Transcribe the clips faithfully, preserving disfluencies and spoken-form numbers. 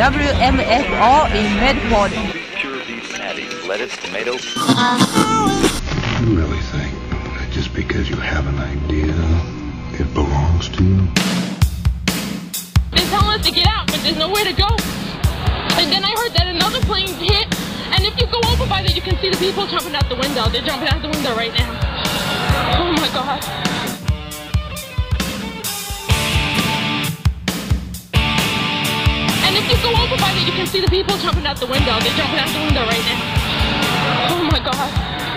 W M F all in Medford. Pure beef patty, lettuce, tomato. You really think that just because you have an idea, it belongs to you? They're telling us to get out, but there's nowhere to go. And then I heard that another plane hit, and if you go over by there, you can see the people jumping out the window. They're jumping out the window right now. Oh my God. And if you go over by there, you can see the people jumping out the window. They're jumping out the window right now. Oh my God.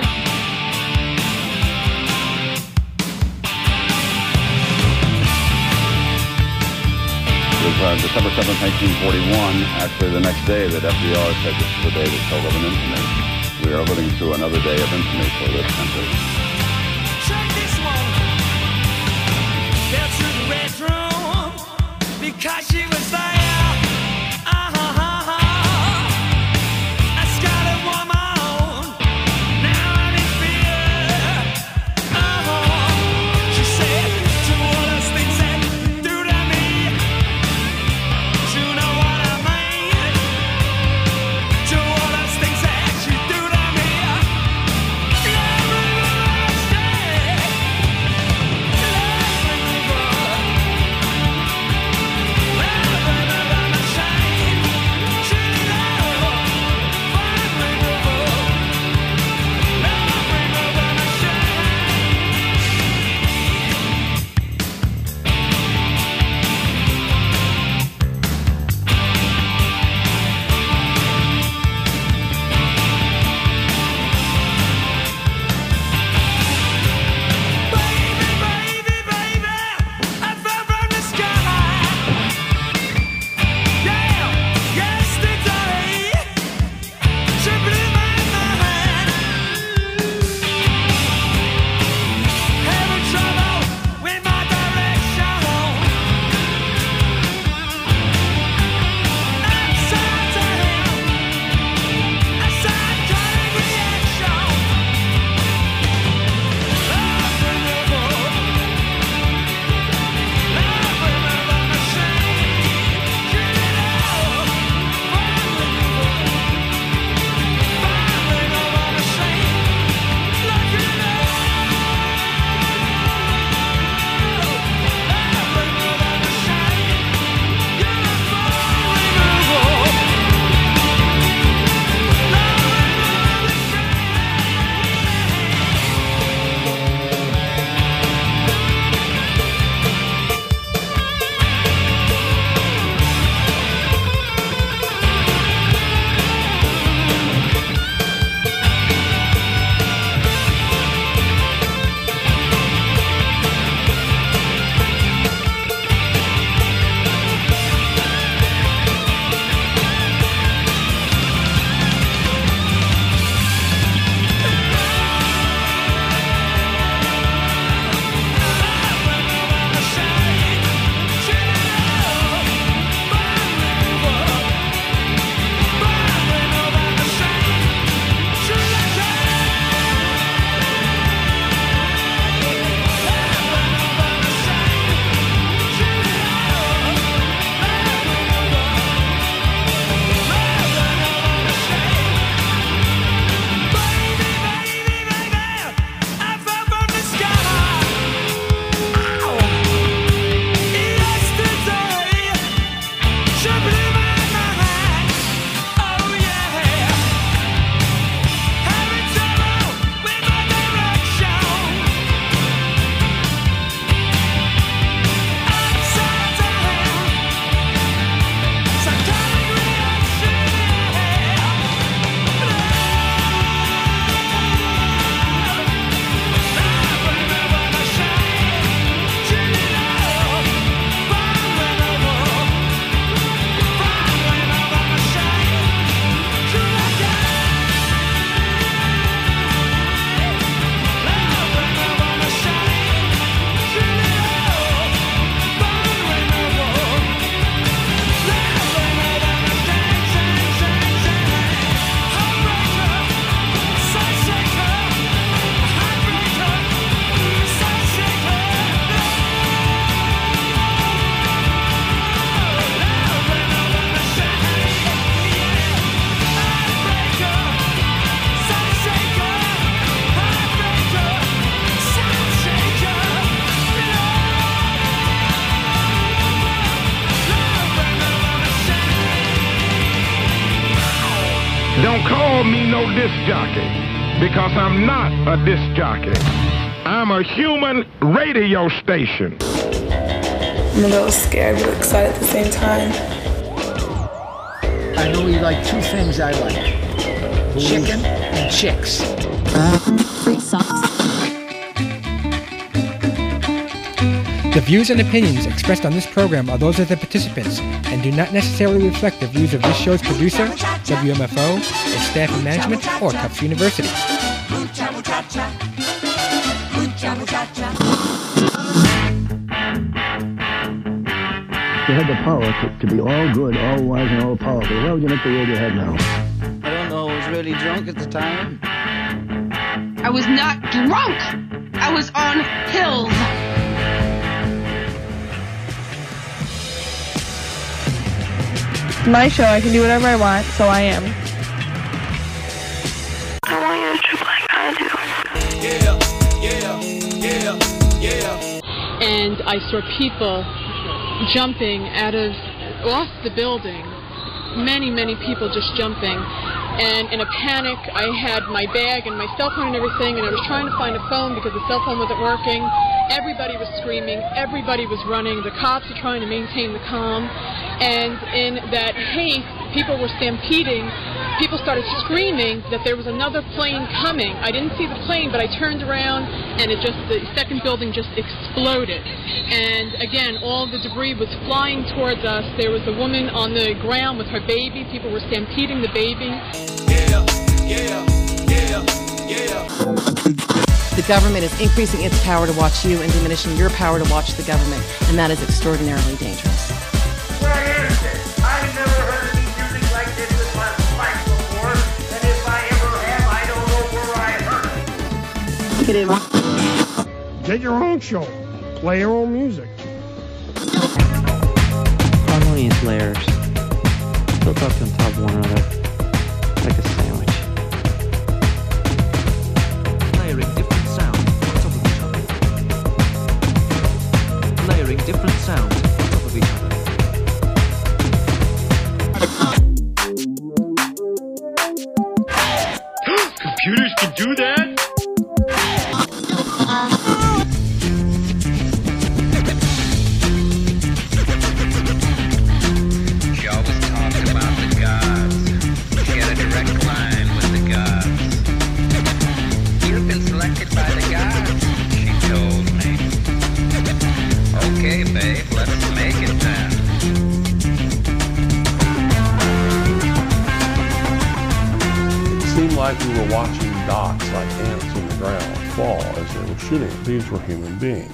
It was uh, December seventh, nineteen forty-one, actually the next day that F D R said this is the day that shall live in infamy. We are living through another day of infamy for this country. Check this one. Fell to the red room because she was there. Never Don't call me no disc jockey, because I'm not a disc jockey. I'm a human radio station. I'm a little scared but excited at the same time. I know you like two things I like. Chicken and chicks. Free socks. The views and opinions expressed on this program are those of the participants and do not necessarily reflect the views of this show's producer, W M F O, its staff and management, or Tufts University. You had the power to, to be all good, all wise, and all powerful. Why would you make the road ahead now? I don't know. I was really drunk at the time. I was not drunk. I was on pills. My show, I can do whatever I want, so I am. I want you to trip like I do. Yeah, yeah, yeah, yeah. And I saw people jumping out of off the building. Many, many people just jumping. And in a panic, I had my bag and my cell phone and everything, and I was trying to find a phone because the cell phone wasn't working. Everybody was screaming. Everybody was running. The cops were trying to maintain the calm. And in that haste, people were stampeding. People started screaming that there was another plane coming. I didn't see the plane, but I turned around, and it just the second building just exploded. And again, all the debris was flying towards us. There was a woman on the ground with her baby. People were stampeding the baby. Yeah, yeah, yeah, yeah. The government is increasing its power to watch you and diminishing your power to watch the government, and that is extraordinarily dangerous. Where is it? I've never heard any music like this in my life before, and if I ever have, I don't know where I heard it. Get your own show. Play your own music. Harmonious layers built up on top of one another, like a sandwich. Layering different sounds on top of each other. Layering different sounds on top of each other. Computers can do that? She always talked about the gods. She had a direct line with the gods. You've been selected by the gods, she told me. Okay, babe, let us make it then. It seemed like we were watching dots like ants on the ground fall as they were shooting. These were human beings.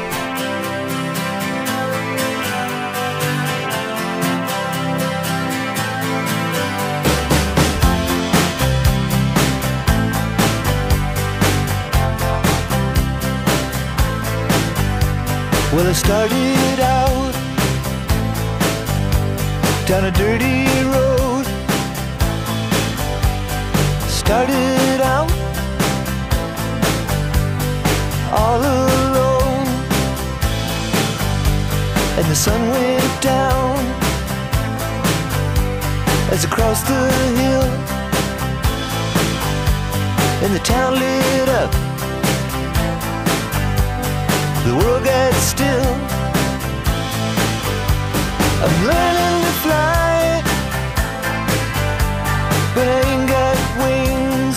Well, I started out down a dirty road. Started out all alone, and the sun went down as I crossed the hill, and the town lit up. The world got still. I'm learning to fly, but I ain't got wings.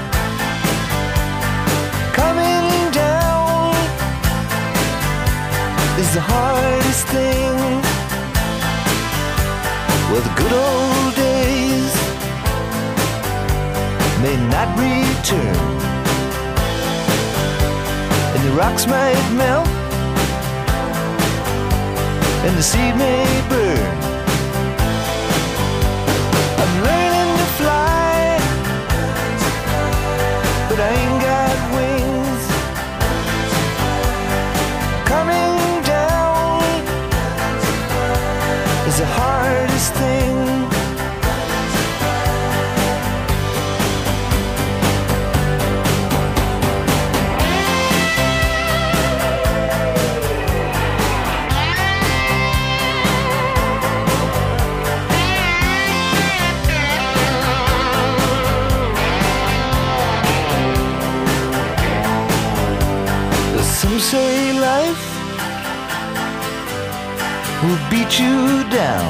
Coming down is the hardest thing. Well, the good old days may not return, and the rocks might melt, and the seed may burn. I'm learning to fly, but I ain't got wings. Coming down is the hardest thing. will beat you down,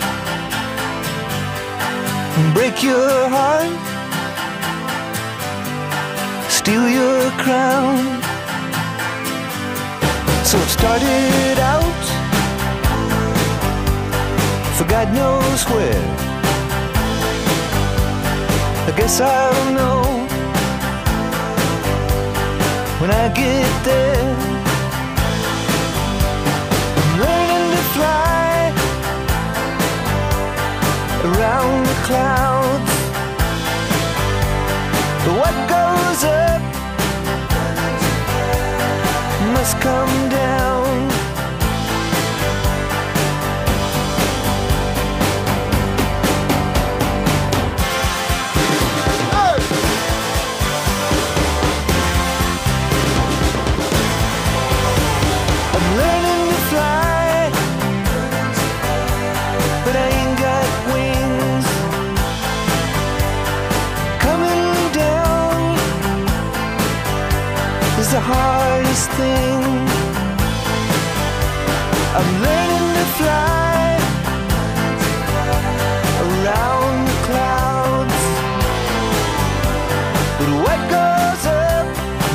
break your heart, steal your crown. So it started out for God knows where. I guess I'll know when I get there. I'm learning to fly around the clouds. But what goes up must come down. The hardest thing. I'm learning to fly around the clouds, but what goes up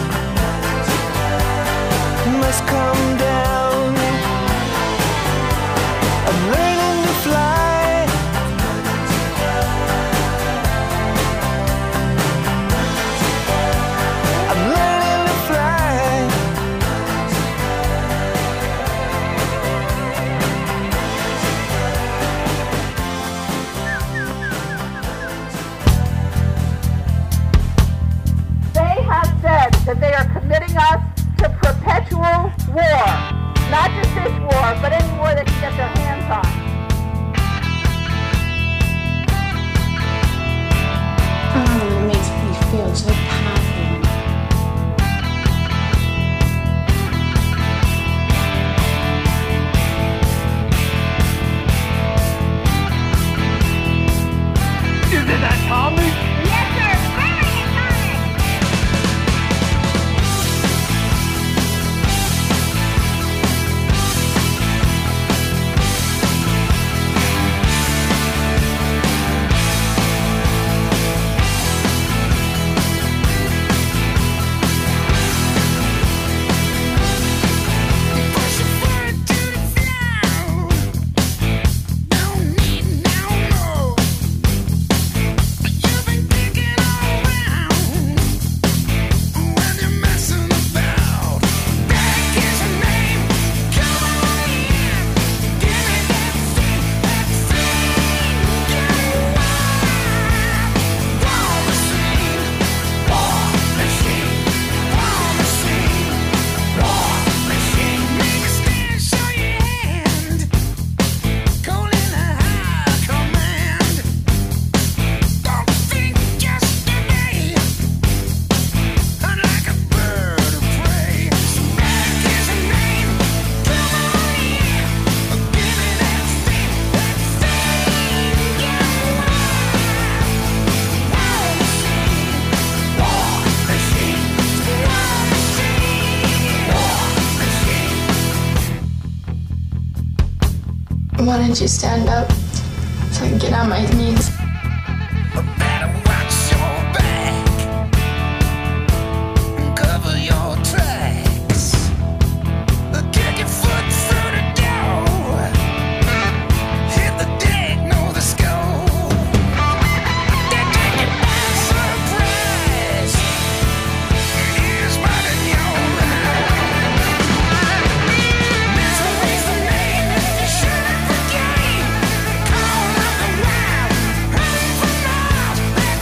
must come down. I'm learning to fly I'm learning to fly. They have said that they are committing us to perpetual war. Not just this war, but any war they can get their hands on. Oh, it makes me feel so powerful. Isn't that Tommy? Yes, sir. Bring it, Tommy. Why don't you stand up so I can get on my knees? Cover your tracks. Kick your foot through the door. Hit the deck, know the score. They take it by surprise. It's more than your right. Misery's the name you shouldn't forget. Call up the wild, running for miles.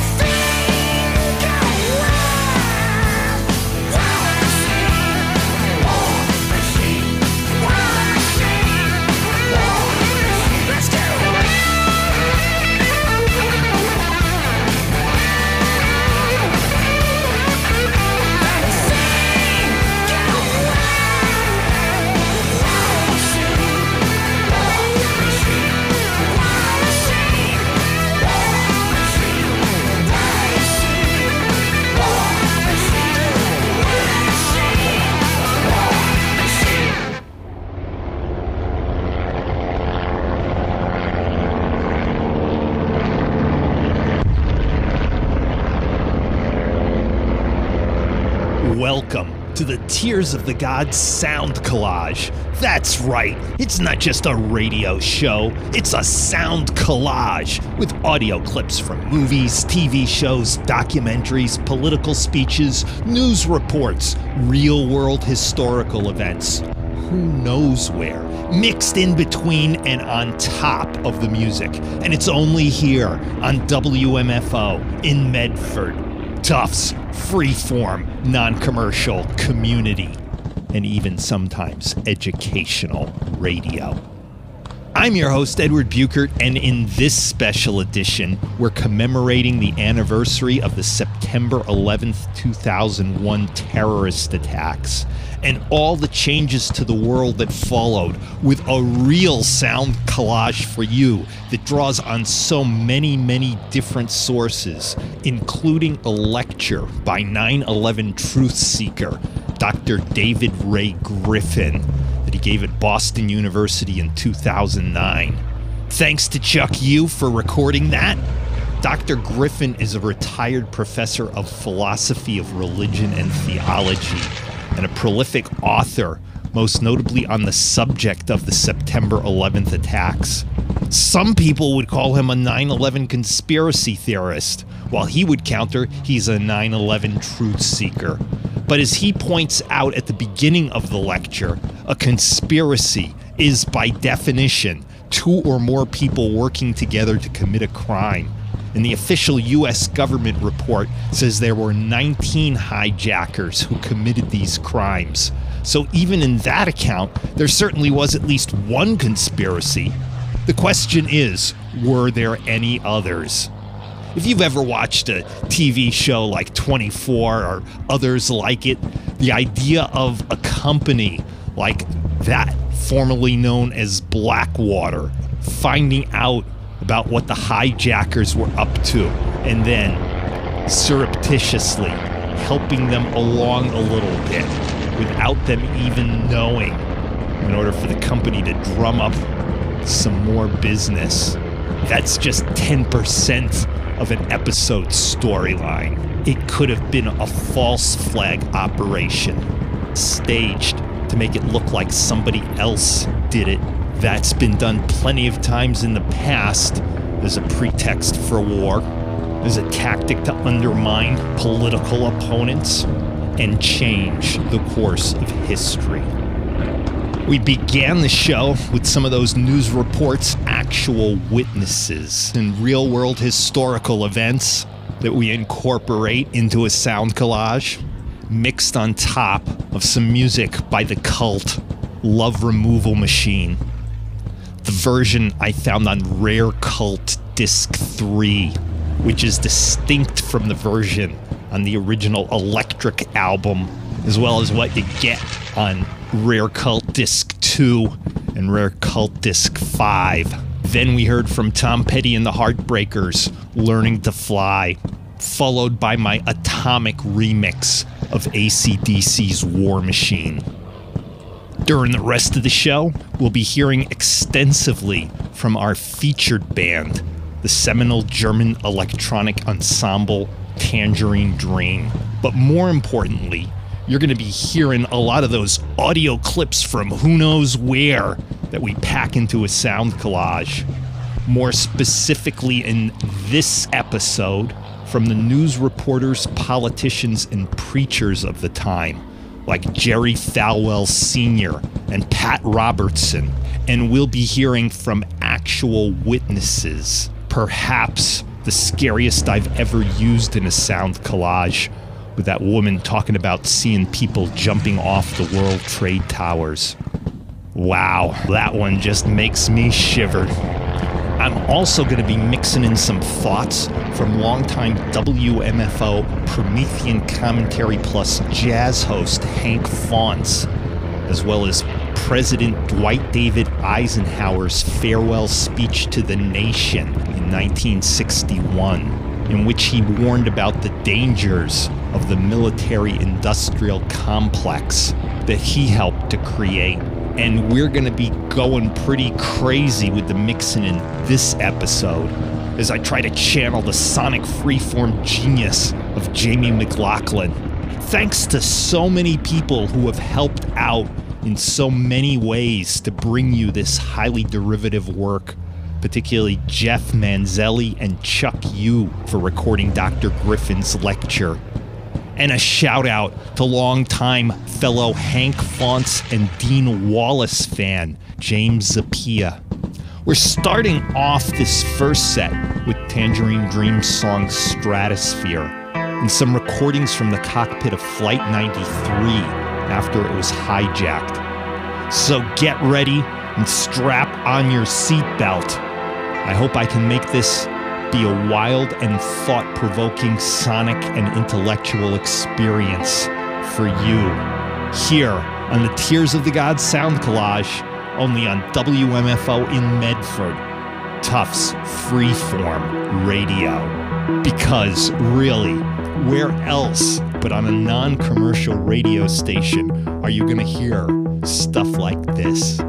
Welcome to the Tears of the Gods sound collage. That's right, it's not just a radio show, it's a sound collage with audio clips from movies, T V shows, documentaries, political speeches, news reports, real-world historical events. Who knows where? Mixed in between and on top of the music. And it's only here on W M F O in Medford. Tufts, freeform, non-commercial, community, and even sometimes educational radio. I'm your host, Edward Buchert, and in this special edition, we're commemorating the anniversary of the September eleventh, two thousand one terrorist attacks and all the changes to the world that followed, with a real sound collage for you that draws on so many, many different sources, including a lecture by nine eleven truth seeker, Doctor David Ray Griffin, that he gave at Boston University in two thousand nine. Thanks to Chuck Yu for recording that. Doctor Griffin is a retired professor of philosophy of religion and theology, and a prolific author, most notably on the subject of the September eleventh attacks. Some people would call him a nine eleven conspiracy theorist, while he would counter he's a nine eleven truth seeker. But as he points out at the beginning of the lecture, a conspiracy is, by definition, two or more people working together to commit a crime. And the official U S government report says there were nineteen hijackers who committed these crimes. So even in that account, there certainly was at least one conspiracy. The question is, were there any others? If you've ever watched a T V show like twenty-four or others like it, the idea of a company like that, formerly known as Blackwater, finding out about what the hijackers were up to and then surreptitiously helping them along a little bit without them even knowing, in order for the company to drum up some more business. That's just ten percent of an episode storyline. It could have been a false flag operation, staged to make it look like somebody else did it. That's been done plenty of times in the past as a pretext for war, as a tactic to undermine political opponents and change the course of history. We began the show with some of those news reports' actual witnesses and real-world historical events that we incorporate into a sound collage, mixed on top of some music by the cult Love Removal Machine. The version I found on Rare Cult Disc three, which is distinct from the version on the original Electric album, as well as what you get on Rare Cult Disc two and Rare Cult Disc five. Then we heard from Tom Petty and the Heartbreakers, Learning to Fly, followed by my atomic remix of A C D C's War Machine. During the rest of the show, we'll be hearing extensively from our featured band, the seminal German electronic ensemble Tangerine Dream. But more importantly, you're going to be hearing a lot of those audio clips from who knows where that we pack into a sound collage. More specifically in this episode, from the news reporters, politicians, and preachers of the time, like Jerry Falwell Senior and Pat Robertson. And we'll be hearing from actual witnesses, perhaps the scariest I've ever used in a sound collage, with that woman talking about seeing people jumping off the World Trade Towers. Wow, that one just makes me shiver. I'm also going to be mixing in some thoughts from longtime W M F O Promethean Commentary Plus jazz host Hank Faunce, as well as President Dwight David Eisenhower's farewell speech to the nation in nineteen sixty-one, in which he warned about the dangers of the military-industrial complex that he helped to create. And we're going to be going pretty crazy with the mixing in this episode as I try to channel the sonic freeform genius of Jamie McLaughlin. Thanks to so many people who have helped out in so many ways to bring you this highly derivative work, particularly Jeff Manzelli and Chuck Yu for recording Doctor Griffin's lecture. And a shout out to longtime fellow Hank Fonts and Dean Wallace fan, James Zapia. We're starting off this first set with Tangerine Dream's song Stratosphere and some recordings from the cockpit of Flight ninety-three after it was hijacked. So get ready and strap on your seatbelt. I hope I can make this be a wild and thought-provoking sonic and intellectual experience for you here on the Tears of the Gods Sound Collage, only on W M F O in Medford, Tufts Freeform Radio. Because really, where else but on a non-commercial radio station are you going to hear stuff like this?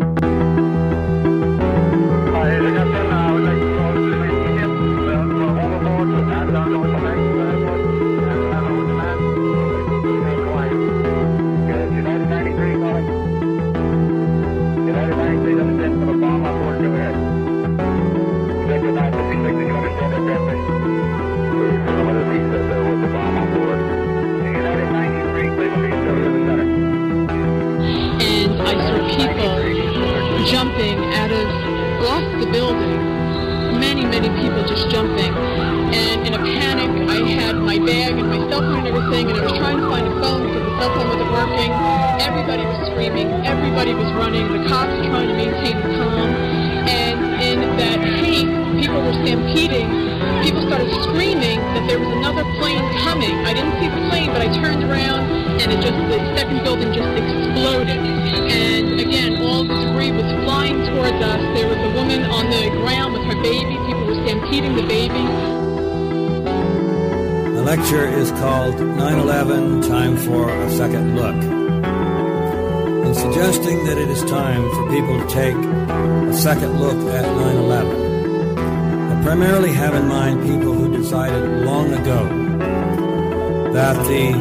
Jumping out of off the building, many, many people just jumping, and in a panic, I had my bag and my cell phone and everything, and I was trying to find a phone because the cell phone wasn't working. Everybody was screaming, everybody was running, the cops were trying to maintain calm, and in that hate, people were stampeding. People started screaming that there was another plane coming. I didn't see the plane, but I turned around, and it just the second building just exploded. And again, all the debris was flying towards us. There was a woman on the ground with her baby. People were stampeding the baby. The lecture is called nine eleven, Time for a Second Look. In suggesting that it is time for people to take a second look at nine eleven, I primarily have in mind people who decided long ago that the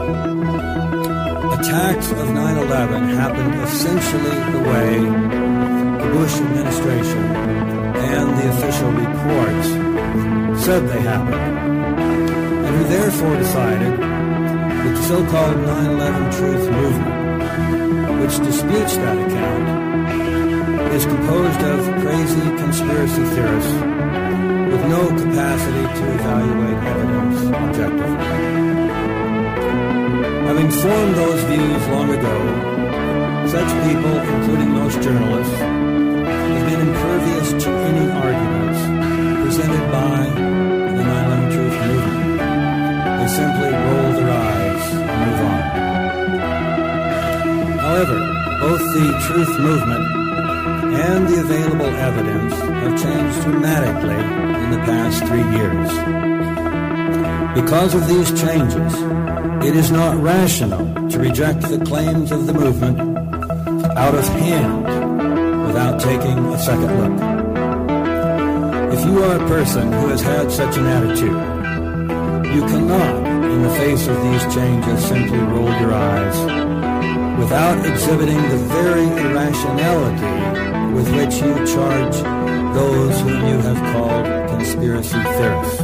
attacks of nine eleven happened essentially the way the Bush administration and the official reports said they happened, and who therefore decided that the so-called nine eleven Truth Movement, which disputes that account, is composed of crazy conspiracy theorists with no capacity to evaluate evidence objectively. Having formed those views long ago, such people, including most journalists, have been impervious to any arguments presented by the nine eleven Truth Movement. They simply roll their eyes and move on. However, both the Truth Movement and the available evidence have changed dramatically in the past three years. Because of these changes, it is not rational to reject the claims of the movement out of hand without taking a second look. If you are a person who has had such an attitude, you cannot, in the face of these changes, simply roll your eyes without exhibiting the very irrationality with which you charge those whom you have called conspiracy theorists.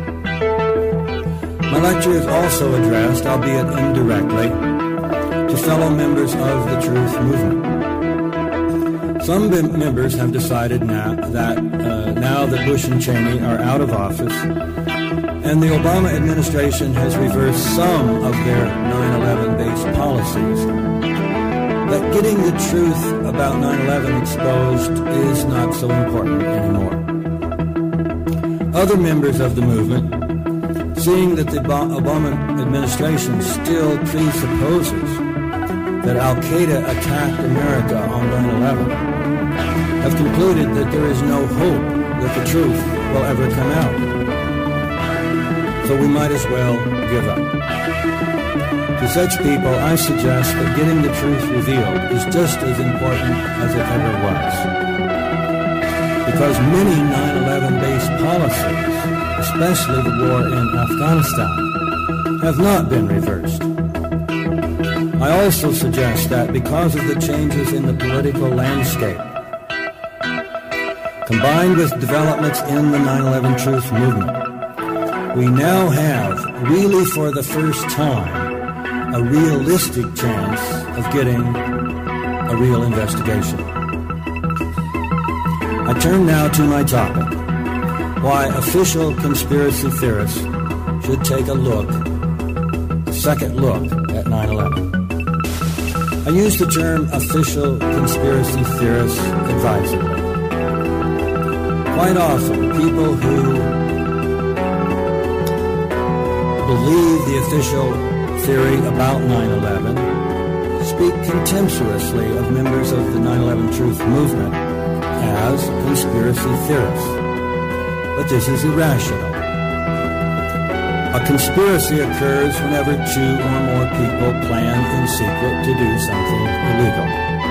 My lecture is also addressed, albeit indirectly, to fellow members of the Truth Movement. Some b- members have decided now that uh, now that Bush and Cheney are out of office, and the Obama administration has reversed some of their nine eleven-based policies, that getting the truth about nine eleven exposed is not so important anymore. Other members of the movement, seeing that the Obama administration still presupposes that Al-Qaeda attacked America on nine eleven, have concluded that there is no hope that the truth will ever come out. So we might as well give up. To such people, I suggest that getting the truth revealed is just as important as it ever was. Because many nine eleven-based policies, especially the war in Afghanistan, have not been reversed. I also suggest that because of the changes in the political landscape, combined with developments in the nine eleven Truth movement, we now have, really for the first time, a realistic chance of getting a real investigation. I turn now to my topic, why official conspiracy theorists should take a look, a second look at nine eleven. I use the term official conspiracy theorists advisedly. Quite often, people who believe the official theory about nine eleven speak contemptuously of members of the nine eleven Truth movement as conspiracy theorists. But this is irrational. A conspiracy occurs whenever two or more people plan in secret to do something illegal,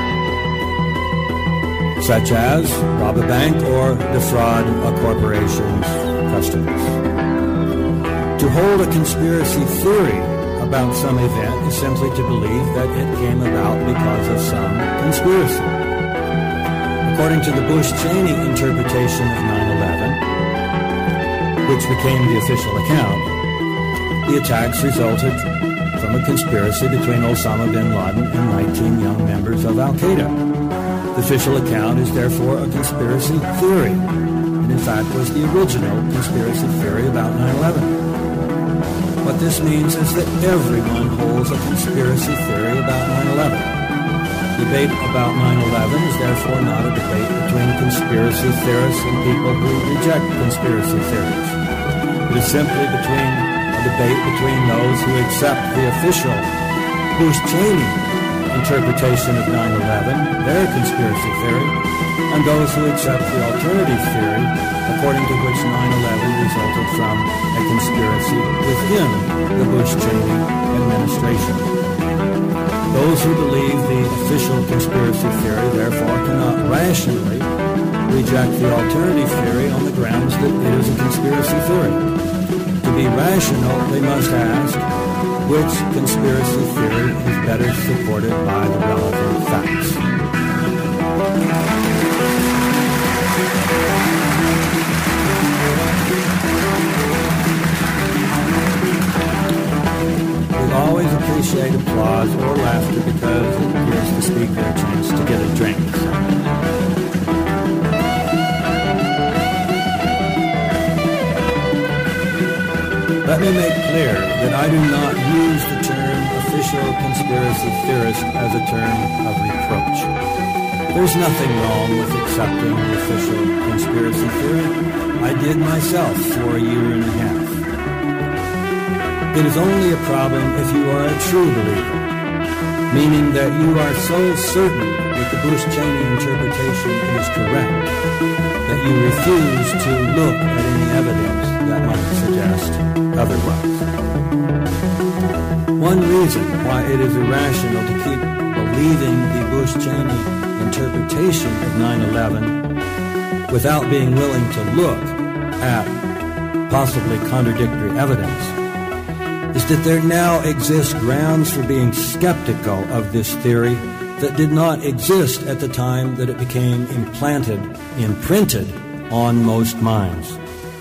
such as rob a bank or defraud a corporation's customers. To hold a conspiracy theory about some event is simply to believe that it came about because of some conspiracy. According to the Bush-Cheney interpretation of nine eleven, which became the official account, the attacks resulted from a conspiracy between Osama bin Laden and nineteen young members of Al-Qaeda. The official account is therefore a conspiracy theory, and in fact was the original conspiracy theory about nine eleven. What this means is that everyone holds a conspiracy theory about nine eleven. Debate about nine eleven is therefore not a debate between conspiracy theorists and people who reject conspiracy theories. It is simply between a debate between those who accept the official Bush-Cheney interpretation of nine eleven, their conspiracy theory, and those who accept the alternative theory, according to which nine eleven resulted from a conspiracy within the Bush-Cheney administration. Those who believe the official conspiracy theory, therefore, cannot rationally reject the alternative theory on the grounds that it is a conspiracy theory. To be rational, they must ask, which conspiracy theory is better supported by the relevant facts? We always appreciate applause or laughter because it gives the speaker a chance to get a drink. Let me make clear that I do not use the term official conspiracy theorist as a term of reproach. There's nothing wrong with accepting the official conspiracy theory. I did myself for a year and a half. It is only a problem if you are a true believer, meaning that you are so certain that the Bush-Cheney interpretation is correct that you refuse to look at any evidence that might suggest otherwise. One reason why it is irrational to keep believing the Bush-Cheney interpretation of nine eleven without being willing to look at possibly contradictory evidence is that there now exist grounds for being skeptical of this theory that did not exist at the time that it became implanted, imprinted on most minds.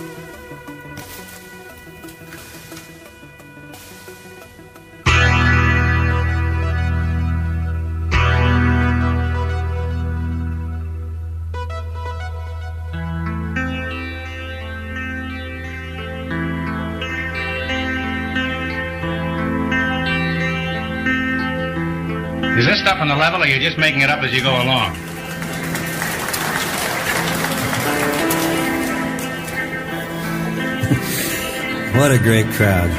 Is this stuff on the level, or are you just making it up as you go along? What a great crowd.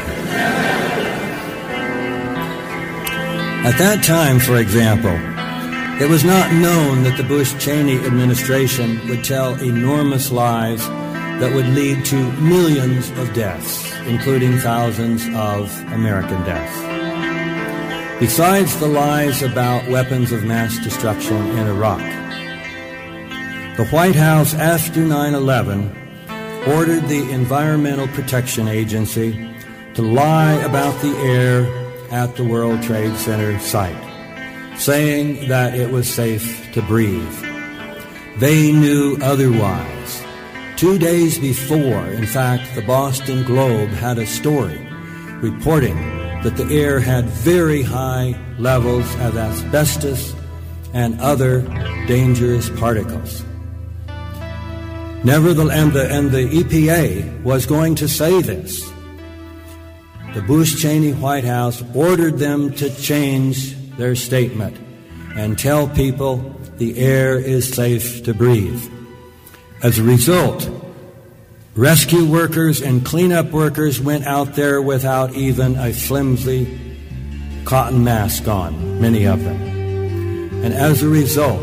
At that time, for example, it was not known that the Bush-Cheney administration would tell enormous lies that would lead to millions of deaths, including thousands of American deaths. Besides the lies about weapons of mass destruction in Iraq, the White House after nine eleven ordered the Environmental Protection Agency to lie about the air at the World Trade Center site, saying that it was safe to breathe. They knew otherwise. Two days before, in fact, the Boston Globe had a story reporting that the air had very high levels of asbestos and other dangerous particles. Nevertheless, and the, and the E P A was going to say this. The Bush-Cheney White House ordered them to change their statement and tell people the air is safe to breathe. As a result, rescue workers and cleanup workers went out there without even a flimsy cotton mask on, many of them. And as a result,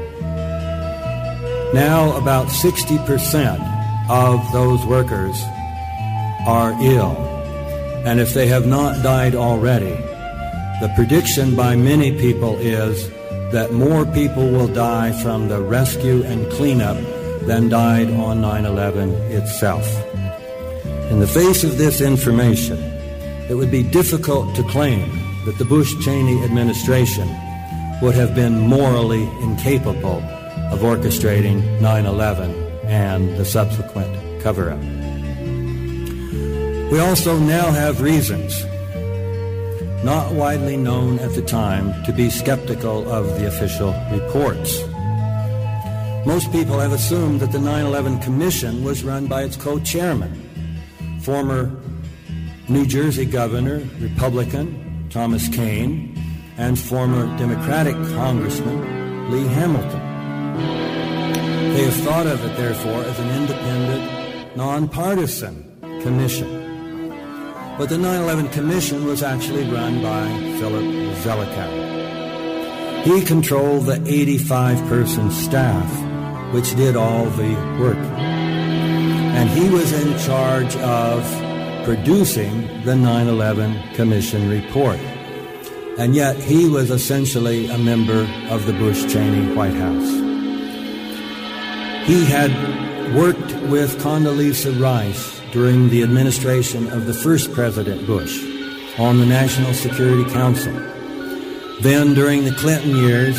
now about sixty percent of those workers are ill. And if they have not died already, the prediction by many people is that more people will die from the rescue and cleanup than died on nine eleven itself. In the face of this information, it would be difficult to claim that the Bush-Cheney administration would have been morally incapable of orchestrating nine eleven and the subsequent cover-up. We also now have reasons, not widely known at the time, to be skeptical of the official reports. Most people have assumed that the nine eleven Commission was run by its co-chairman, former New Jersey Governor, Republican Thomas Kean, and former Democratic Congressman Lee Hamilton. They have thought of it, therefore, as an independent, nonpartisan commission. But the nine eleven Commission was actually run by Philip Zelikow. He controlled the eighty-five person staff, which did all the work. And he was in charge of producing the nine eleven Commission report. And yet he was essentially a member of the Bush-Cheney White House. He had worked with Condoleezza Rice during the administration of the first President Bush on the National Security Council. Then, during the Clinton years,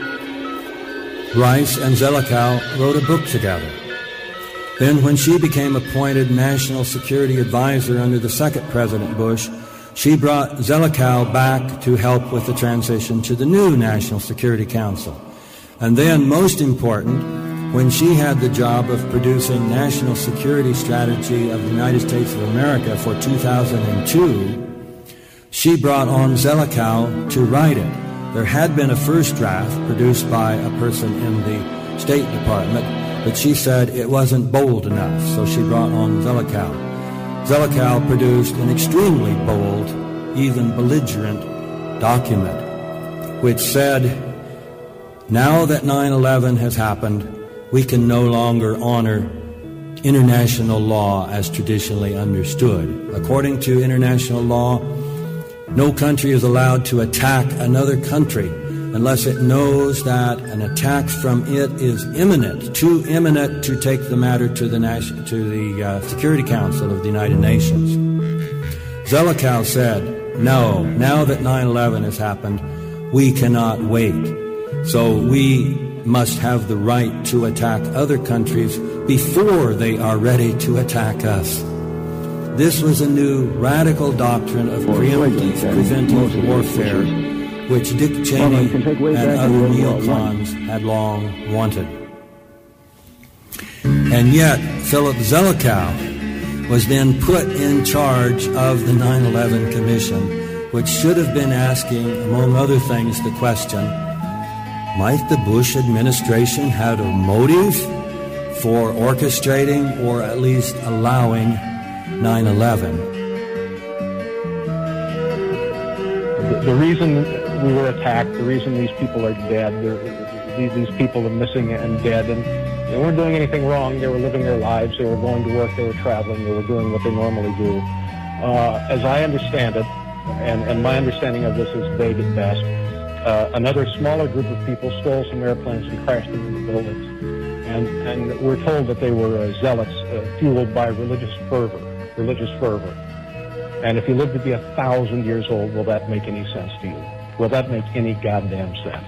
Rice and Zelikow wrote a book together. Then, when she became appointed National Security Advisor under the second President Bush, she brought Zelikow back to help with the transition to the new National Security Council. And then, most important, when she had the job of producing National Security Strategy of the United States of America for two thousand two, she brought on Zelikow to write it. There had been a first draft produced by a person in the State Department, but she said it wasn't bold enough, so she brought on Zelikow. Zelikow produced an extremely bold, even belligerent document, which said, now that nine eleven has happened, we can no longer honor international law as traditionally understood. According to international law, no country is allowed to attack another country unless it knows that an attack from it is imminent, too imminent to take the matter to the, National, to the uh, Security Council of the United Nations. Zelikow said, no, now that nine eleven has happened, we cannot wait. So we must have the right to attack other countries before they are ready to attack us. This was a new radical doctrine of preemptive, preventive warfare, which Dick Cheney and other neocons had long wanted. And yet, Philip Zelikow was then put in charge of the nine eleven Commission, which should have been asking, among other things, the question, might the Bush administration have a motive for orchestrating or at least allowing nine eleven? The, the reason we were attacked, the reason these people are dead, these, these people are missing and dead, and they weren't doing anything wrong. They were living their lives. They were going to work. They were traveling. They were doing what they normally do. Uh, as I understand it, and, and my understanding of this is vague at best, Uh, another smaller group of people stole some airplanes and crashed them into buildings. And, and we're told that they were uh, zealots uh, fueled by religious fervor, religious fervor. And if he lived to be a thousand years old, will that make any sense to you? Will that make any goddamn sense?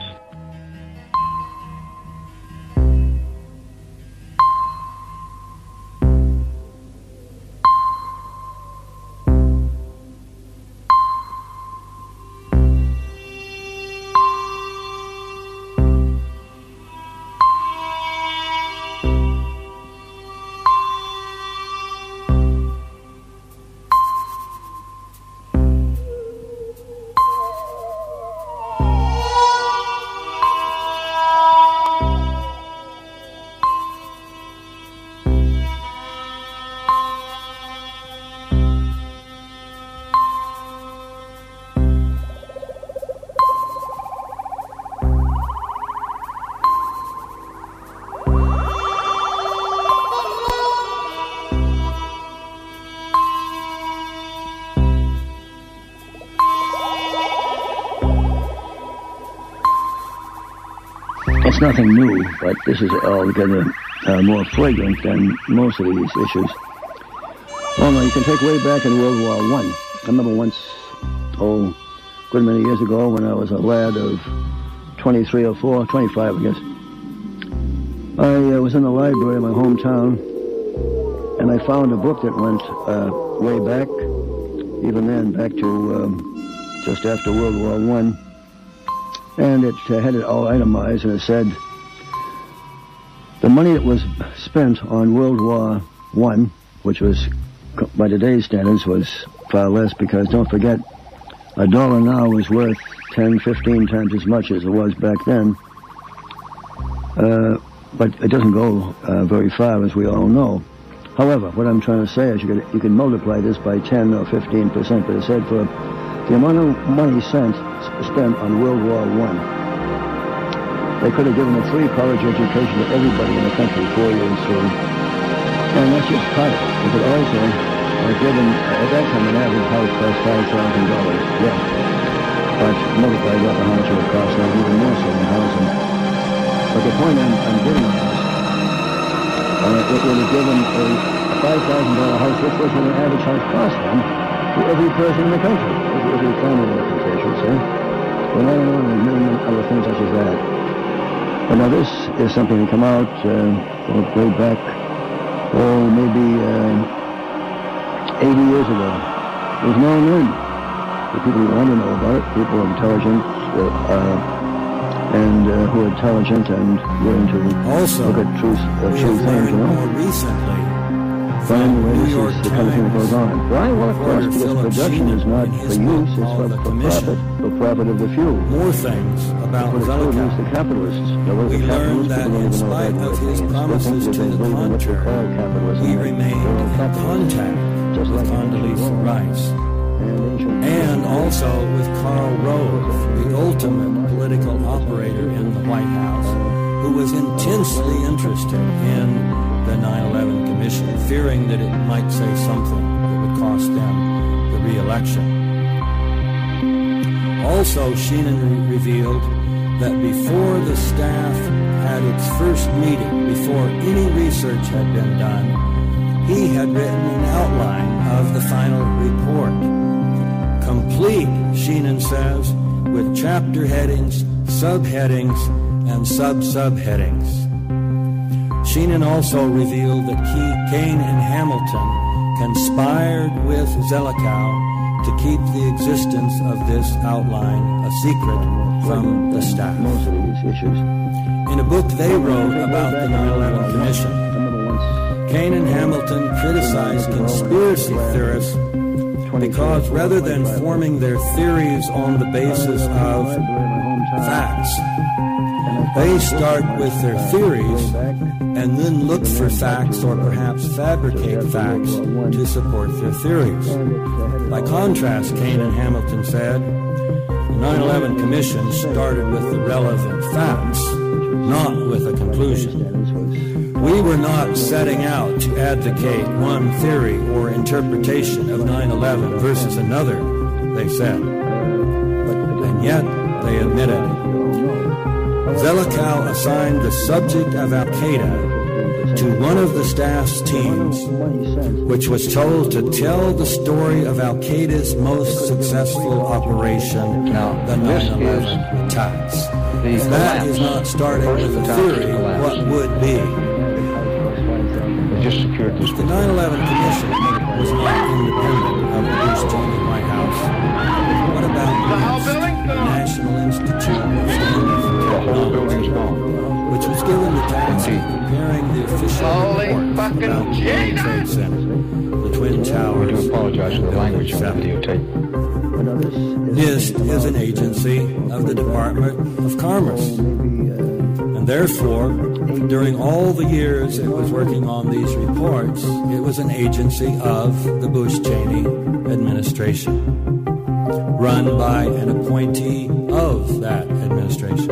It's nothing new, but this is altogether uh, more flagrant than most of these issues. Well, no, you can take way back in World War One. I. I remember once, oh, a good many years ago, when I was a lad of twenty-three or four, twenty-five, I guess. I uh, was in the library in my hometown, and I found a book that went uh, way back, even then, back to um, just after World War One. And it uh, had it all itemized, and it said the money that was spent on World War One, which was, by today's standards, was far less, because don't forget, a dollar now is worth ten, fifteen times as much as it was back then. Uh, but it doesn't go uh, very far, as we all know. However, what I'm trying to say is you can, you can multiply this by ten or fifteen percent, but it said for the amount of money spent, spent on World War One, they could have given a free college education to everybody in the country, four years through. And that's just part of it. They could also have given, at that time, an average house cost five thousand dollars. Yeah. But multiplied up how much it would cost now, even more so than housing. But the point I'm, I'm getting at is, uh, it would have given a five thousand dollar house, which was what an average house cost them, to every person in the country. Every family, I should say. Well, I don't know, and a million other things such as that. But now this is something that came out uh, way back, oh, maybe uh, eighty years ago. It was known then. The people who want to know about it, people intelligent, uh, uh, and uh, who are intelligent and willing to also, look at truth, uh, we true have things, learned you know. more recently Find from New York is the kind of thing that goes on. Right, well, of course, because production is not for use, it's for, for profit, for profit of the few. More things about Zelikow. The capitalists. We learned that in spite of his promises to the contrary, he remained in contact with Condoleezza Rice, and also with Karl Rove, the ultimate political operator in the White House, who was intensely interested in the nine eleven Commission, fearing that it might say something that would cost them the re-election. Also, Sheehan re- revealed that before the staff had its first meeting, before any research had been done, he had written an outline of the final report. Complete, Sheehan says, with chapter headings, subheadings, and sub-subheadings. Sheehan also revealed that he, Kane and Hamilton conspired with Zelikow to keep the existence of this outline a secret from the staff. Most of these issues. In a book they wrote about the nine eleven Commission, Kane and Hamilton criticized conspiracy theorists because rather than forming their theories on the basis of facts, they start with their theories and then look for facts or perhaps fabricate facts to support their theories. By contrast, Kane and Hamilton said, the nine eleven Commission started with the relevant facts, not with a conclusion. We were not setting out to advocate one theory or interpretation of nine eleven versus another, they said. And yet, they admitted Zelikow assigned the subject of Al-Qaeda to one of the staff's teams, which was told to tell the story of Al-Qaeda's most successful operation, the nine eleven attacks. If that is not starting with a theory, what would be? If the nine eleven Commission was not independent of the Bush-Cheney White House, what about the National Institute of Standards and Technology, which was given the task of preparing the official report about the World Trade Center, the Twin Towers, We do apologize for the language on the videotape. NIST is an agency of the Department of Commerce, and therefore, during all the years it was working on these reports, it was an agency of the Bush-Cheney administration, run by an appointee of that administration.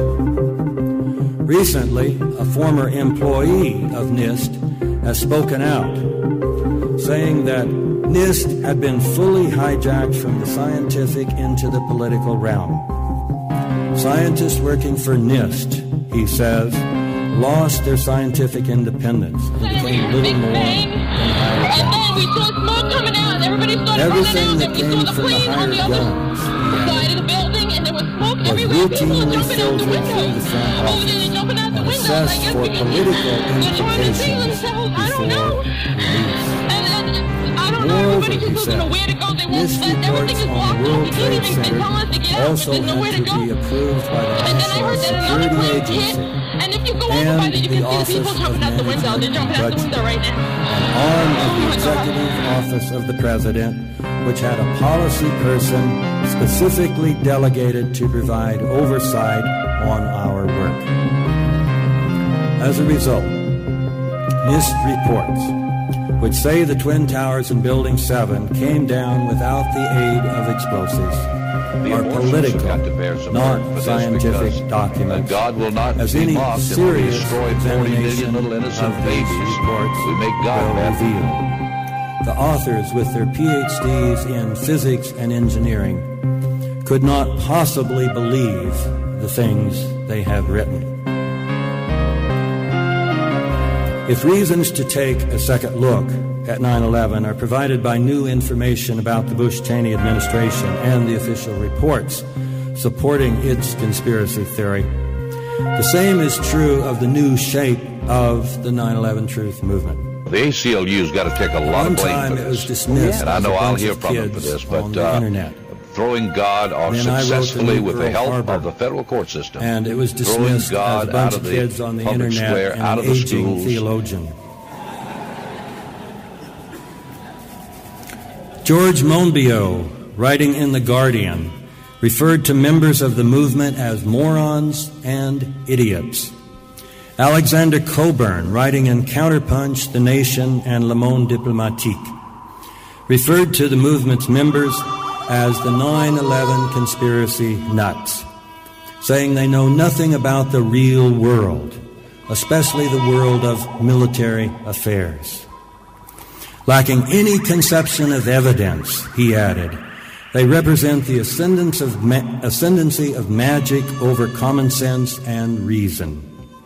Recently, a former employee of NIST has spoken out, saying that NIST had been fully hijacked from the scientific into the political realm. Scientists working for NIST, he says, lost their scientific independence. They became little more than hired guns. We saw smoke coming out, and everybody started Everything running that out, and we came saw the from the plane on the hired other guns side of the building, and there was smoke was everywhere. People were routinely jumping out the filtered through windows. the front Oh, office they're jumping out the and windows. assessed I guess for because political they're trying to see implications themselves. I don't know. before release. And, and I don't know. Moreover, Everybody he just doesn't know said, where to go. They won't. NIST Everything reports is on blocked the off. World We can't Trade even. They Center tell us to get out, also but there's had nowhere to to go. be approved by the And then I National heard that another Security plane hit, Agency and if you go over by there, you and can the see the Office people of jumping out the window. They're Management jumping and out the window right now. an arm of the Executive Office of the President, which had a policy person specifically delegated to provide oversight on our work. As a result, NIST reports, which say the Twin Towers in Building seven came down without the aid of explosives, are political, not scientific documents, God will not as be any mocked and serious destroy forty million examination little innocent of these babies. reports We make God will mad. reveal. The authors, with their P H Ds in physics and engineering, could not possibly believe the things they have written. If reasons to take a second look at nine eleven are provided by new information about the Bush-Cheney administration and the official reports supporting its conspiracy theory, the same is true of the new shape of the nine eleven Truth Movement. The A C L U's got to take a lot One of blame time for it was this. dismissed And I as know a I'll bunch hear of from them for kids this, on but the uh, internet. throwing God off Then I wrote the successfully new with the Pearl help Harbor. of the federal court system. And it was Throwing dismissed God as a bunch out of of the kids on the public internet square, and out an of the aging schools. theologian. George Monbiot, writing in The Guardian, referred to members of the movement as morons and idiots. Alexander Coburn, writing in Counterpunch, The Nation, and Le Monde Diplomatique, referred to the movement's members as the nine eleven conspiracy nuts, saying they know nothing about the real world, especially the world of military affairs. Lacking any conception of evidence, he added, they represent the ascendance of ma- ascendancy of magic over common sense and reason.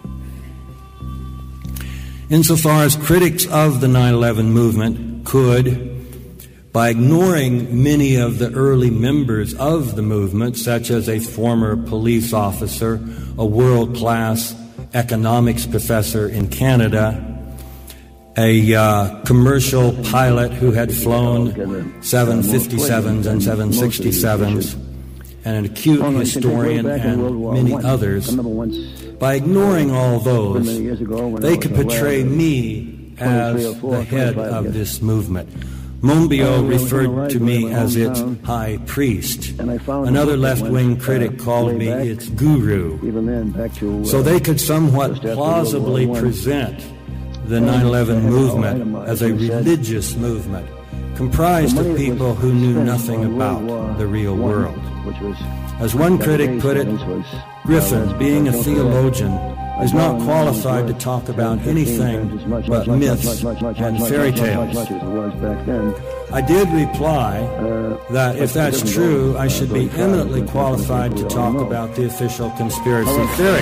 Insofar as critics of the nine eleven movement could, by ignoring many of the early members of the movement, such as a former police officer, a world-class economics professor in Canada, a uh, commercial pilot who had flown seven fifty-sevens and seven sixty-sevens, and an acute historian and many others. By ignoring all those, they could portray me as the head of this movement. Monbiot referred to me as its high priest. Another left-wing critic called me its guru. So they could somewhat plausibly present the nine eleven movement as a religious movement comprised of people who knew nothing about the real world. As one critic put it, Griffin, being a theologian, is not qualified to talk about anything but myths and fairy tales. I did reply that if that's true, I should be eminently qualified to talk about the official conspiracy theory.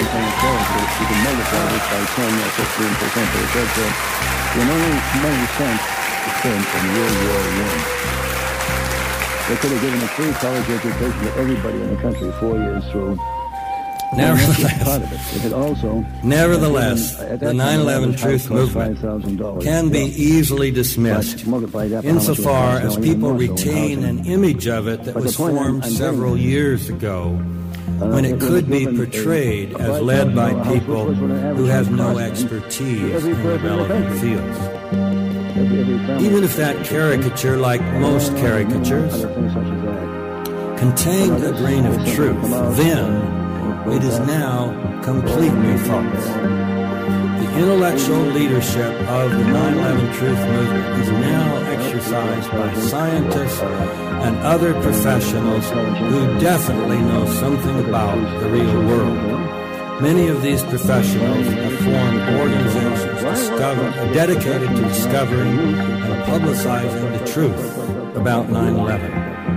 They could have given a free college education to everybody in the country four years through. Nevertheless, also nevertheless the nine eleven Truth Movement can be easily dismissed insofar as people retain an image of it that was formed several years ago, when it could be portrayed as led by people who have no expertise in the relevant fields. Even if that caricature, like most caricatures, contained a grain of truth, then it is now completely false. The intellectual leadership of the nine eleven Truth Movement is now exercised by scientists and other professionals who definitely know something about the real world. Many of these professionals have formed organizations discover, dedicated to discovering and publicizing the truth about nine eleven.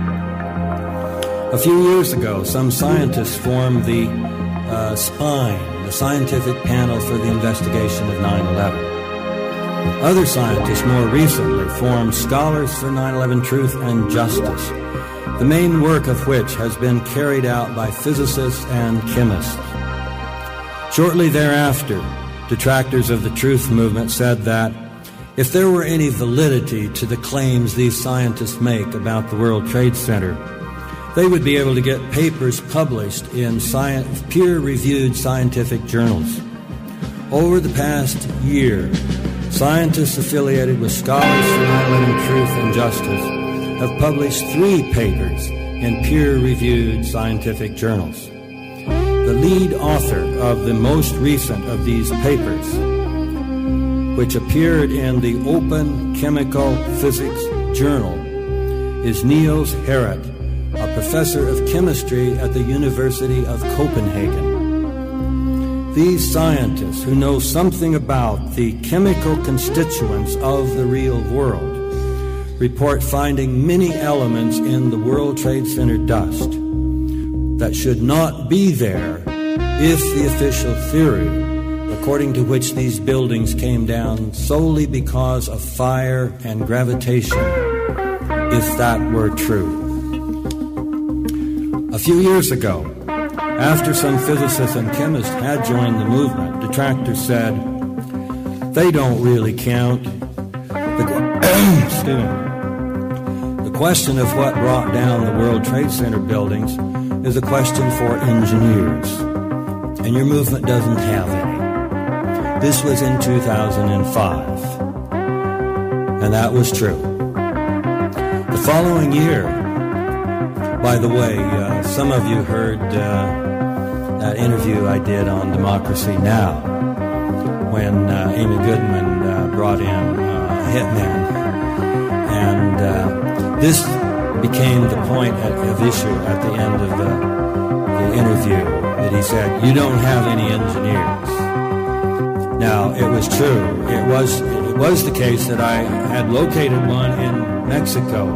A few years ago, some scientists formed the uh, SPINE, the Scientific Panel for the Investigation of nine eleven. Other scientists more recently formed Scholars for nine eleven Truth and Justice, the main work of which has been carried out by physicists and chemists. Shortly thereafter, detractors of the Truth Movement said that if there were any validity to the claims these scientists make about the World Trade Center, they would be able to get papers published in science, peer-reviewed scientific journals. Over the past year, scientists affiliated with Scholars for nine eleven Truth and Justice have published three papers in peer-reviewed scientific journals. The lead author of the most recent of these papers, which appeared in the Open Chemical Physics Journal, is Niels Harrit, a professor of chemistry at the University of Copenhagen. These scientists, who know something about the chemical constituents of the real world, report finding many elements in the World Trade Center dust that should not be there if the official theory, according to which these buildings came down solely because of fire and gravitation, if that were true. A few years ago, after some physicists and chemists had joined the movement, detractors said, they don't really count. The, excuse me. The question of what brought down the World Trade Center buildings is a question for engineers, and your movement doesn't have any. This was in two thousand five, and that was true. The following year, by the way, uh, some of you heard uh, that interview I did on Democracy Now! When uh, Amy Goodman uh, brought in uh, Hitman, and uh, this became the point at, of issue at the end of the, the interview, that he said, you don't have any engineers. Now, it was true. It was, it was the case that I had located one in Mexico,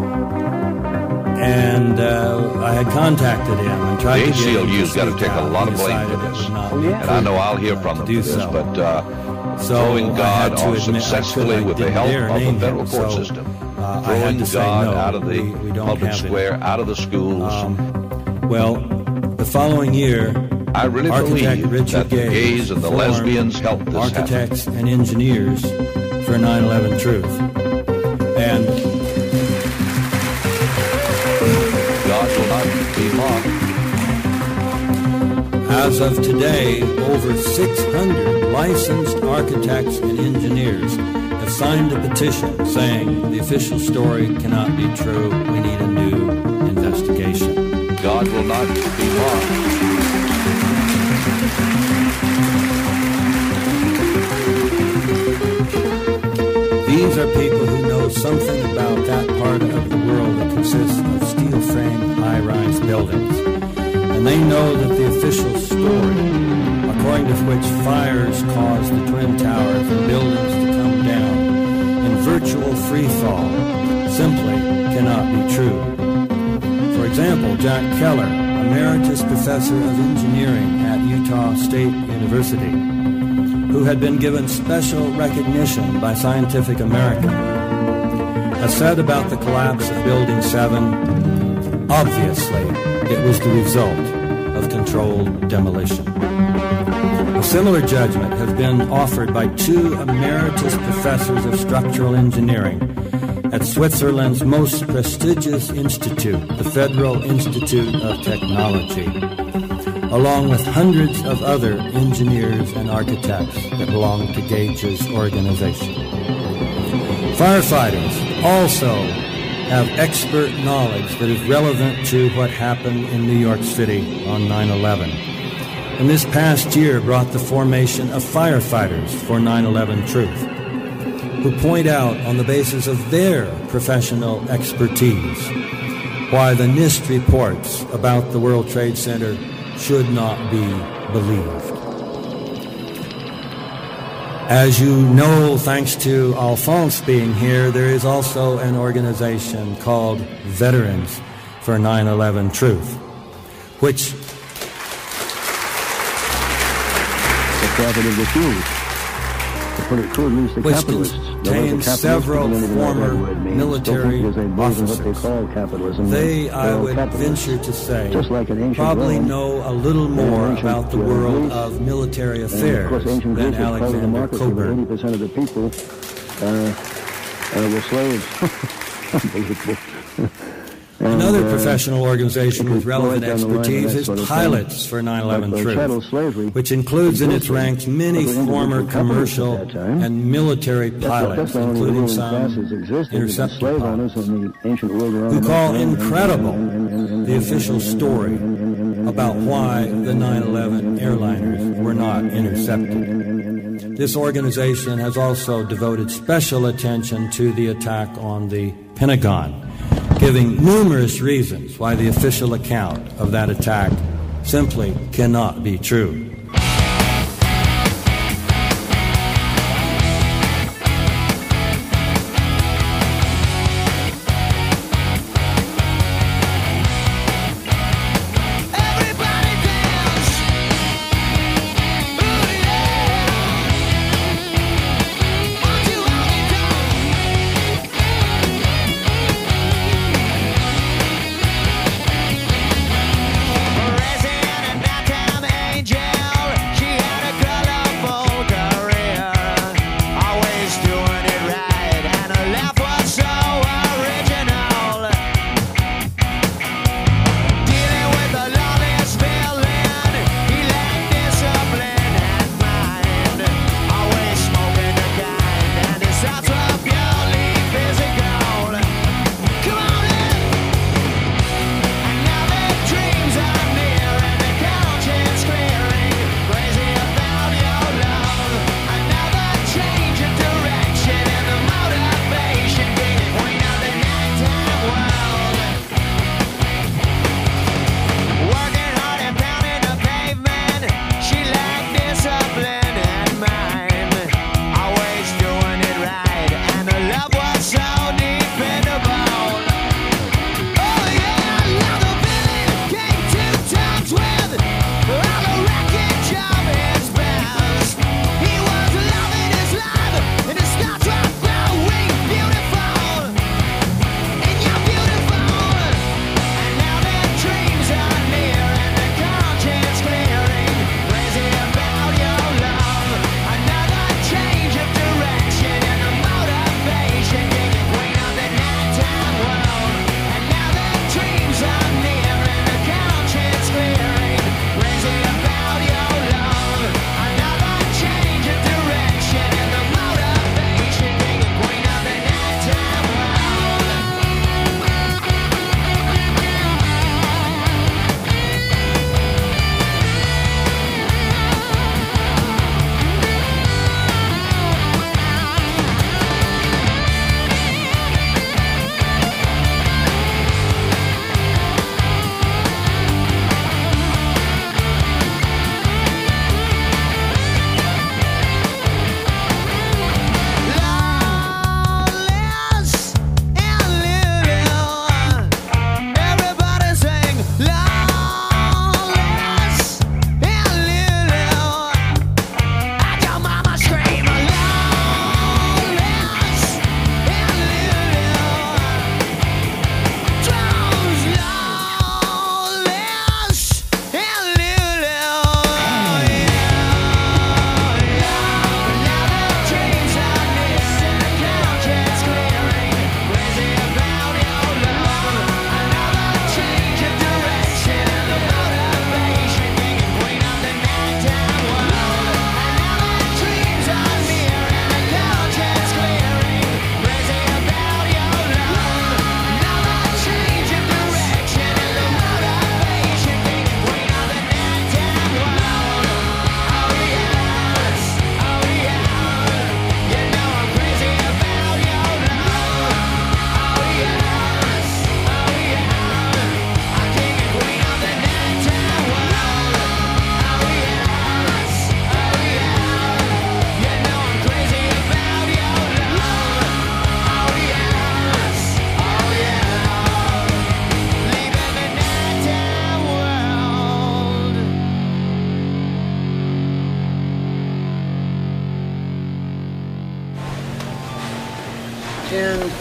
and uh, I had contacted him and tried the to get him A C L U's got to take a lot of blame for this. And I know I'll hear from them for this, but uh, so throwing God off admit, successfully with the help of the federal court so, system, uh, throwing God no, out of the we, we public square, out of the schools. Um, well, the following year, I really architect believe Richard that the gays and the lesbians helped this architects happen. and engineers for nine eleven Truth. And God will not be mocked. As of today, over six hundred licensed architects and engineers have signed a petition saying the official story cannot be true. We need a new investigation. God will not be mocked. These are people who know something about that part of the world that consists of steel-framed high-rise buildings. And they know that the official story, according to which fires caused the Twin Towers and buildings to come down in virtual free fall simply cannot be true. For example, Jack Keller, Emeritus Professor of Engineering at Utah State University, who had been given special recognition by Scientific American, has said about the collapse of Building seven, obviously it was the result of controlled demolition. A similar judgment has been offered by two emeritus professors of structural engineering at Switzerland's most prestigious institute, the Federal Institute of Technology, along with hundreds of other engineers and architects that belong to Gage's organization. Firefighters also have expert knowledge that is relevant to what happened in New York City on nine eleven. And this past year brought the formation of Firefighters for nine eleven Truth, who point out on the basis of their professional expertise why the NIST reports about the World Trade Center should not be believed. As you know, thanks to Alphonse being here, there is also an organization called Veterans for nine eleven Truth, which the profit of the few. To put it crudely, the which capitalists. contains several former military officers. They, I would venture to say, like probably know a little more about the world of military affairs than Alexander Coburn. eighty percent of the people uh, uh, were slaves. Unbelievable. And, Another uh, professional organization with relevant expertise is Pilots for nine eleven Truth, which includes in its ranks many former commercial and military pilots, including some interceptor pilots, who call incredible the official story about why the nine eleven airliners were not intercepted. This organization has also devoted special attention to the attack on the Pentagon, giving numerous reasons why the official account of that attack simply cannot be true. Angel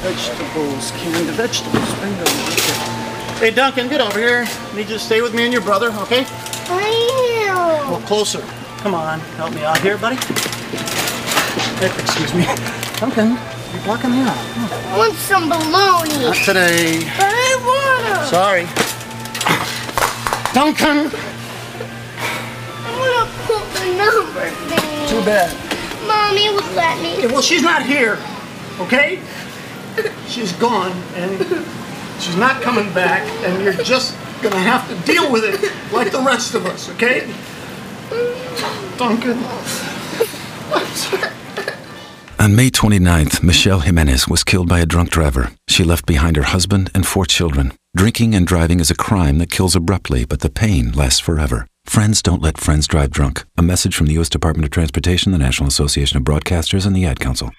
Vegetables, canned vegetables. Bingo. Okay. Hey, Duncan, get over here. Need you to stay with me and your brother, okay? I am. Well, closer. Come on, help me out here, buddy. Excuse me. Duncan, you're blocking me out. I want some bologna. Not today. But I want to. Sorry. Duncan! I want to put the number thing. Too bad. Mommy would let me. Yeah, well, she's not here, okay? She's gone, and she's not coming back, and you're just gonna have to deal with it like the rest of us, okay? Duncan. On May twenty-ninth, Michelle Jimenez was killed by a drunk driver. She left behind her husband and four children. Drinking and driving is a crime that kills abruptly, but the pain lasts forever. Friends don't let friends drive drunk. A message from the U S Department of Transportation, the National Association of Broadcasters, and the Ad Council.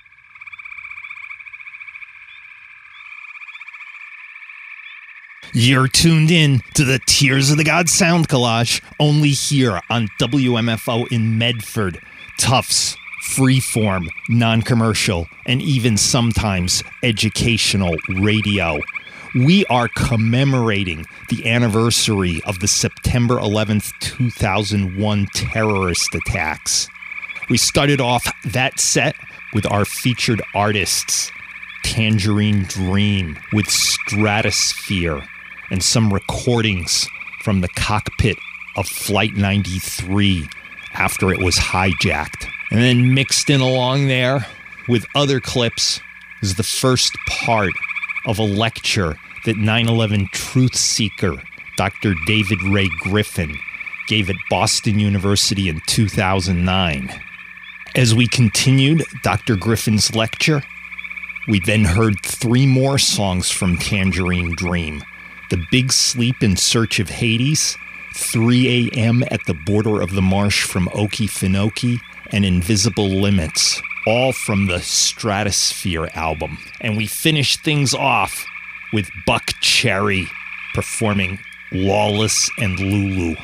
You're tuned in to the Tears of the Gods Sound Collage, only here on W M F O in Medford. Tufts, freeform, non-commercial, and even sometimes educational radio. We are commemorating the anniversary of the September eleventh, two thousand one terrorist attacks. We started off that set with our featured artists, Tangerine Dream with Stratosphere, and some recordings from the cockpit of Flight ninety-three after it was hijacked. And then mixed in along there with other clips is the first part of a lecture that nine eleven truth seeker Doctor David Ray Griffin gave at Boston University in two thousand nine. As we continued Doctor Griffin's lecture, we then heard three more songs from Tangerine Dream: The Big Sleep in Search of Hades, three a.m. at the Border of the Marsh from Okefenokee, and Invisible Limits, all from the Stratosphere album. And we finished things off with Buck Cherry performing Lawless and Lulu.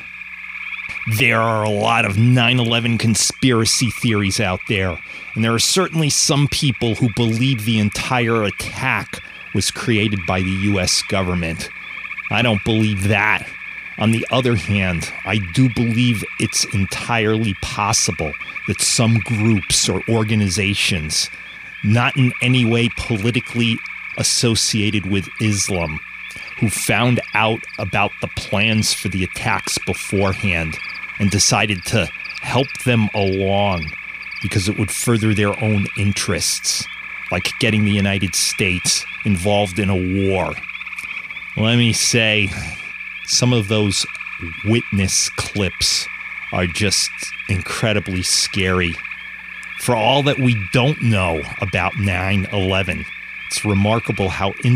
There are a lot of nine eleven conspiracy theories out there, and there are certainly some people who believe the entire attack was created by the U S government. I don't believe that. On the other hand, I do believe it's entirely possible that some groups or organizations, not in any way politically associated with Islam, who found out about the plans for the attacks beforehand and decided to help them along because it would further their own interests, like getting the United States involved in a war. Let me say, some of those witness clips are just incredibly scary. For all that we don't know about nine eleven, it's remarkable how